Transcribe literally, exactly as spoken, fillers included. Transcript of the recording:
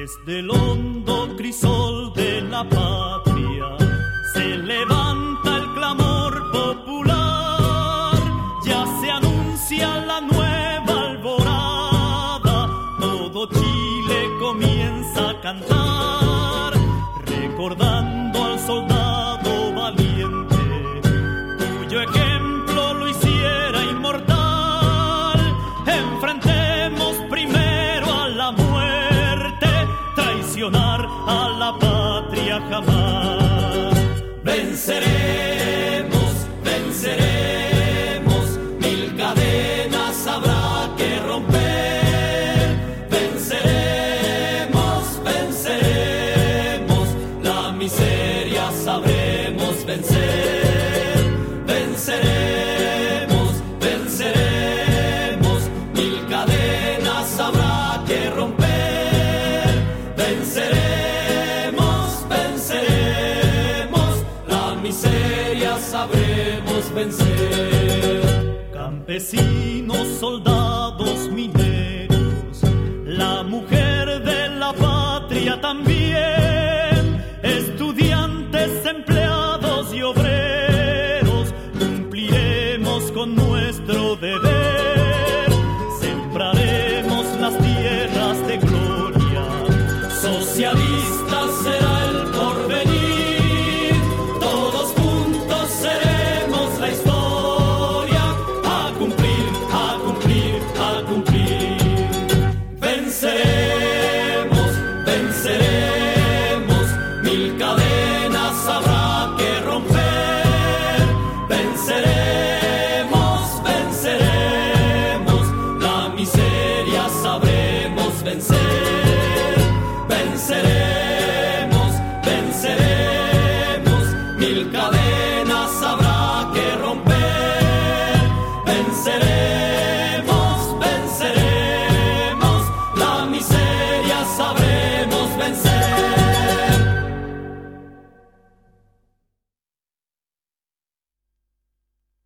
Desde el hondo crisol de la patria se levanta el clamor popular, ya se anuncia la nueva alborada, todo Chile comienza a cantar, recordando al soldado valiente, cuyo ejemplo lo hiciera inmortal. Enfrentemos primero a la muerte, traicionar a la patria jamás. Venceremos, venceremos, mil cadenas habrá que romper. Venceremos, venceremos, la miseria sabremos vencer. Venceremos, venceremos, mil cadenas habrá que romper. Venceremos, venceremos, la miseria sabremos vencer. Campesinos, soldados, mineros, la mujer de la patria también, estudiantes, empleados y obreros, cumpliremos con nuestro deber, sembraremos las tierras de gloria, socialista será el porvenir, todos juntos seremos la historia, a cumplir, a cumplir, a cumplir. Venceremos, venceremos, mil cadenas habrá que romper. Venceremos, venceremos, la miseria sabremos vencer.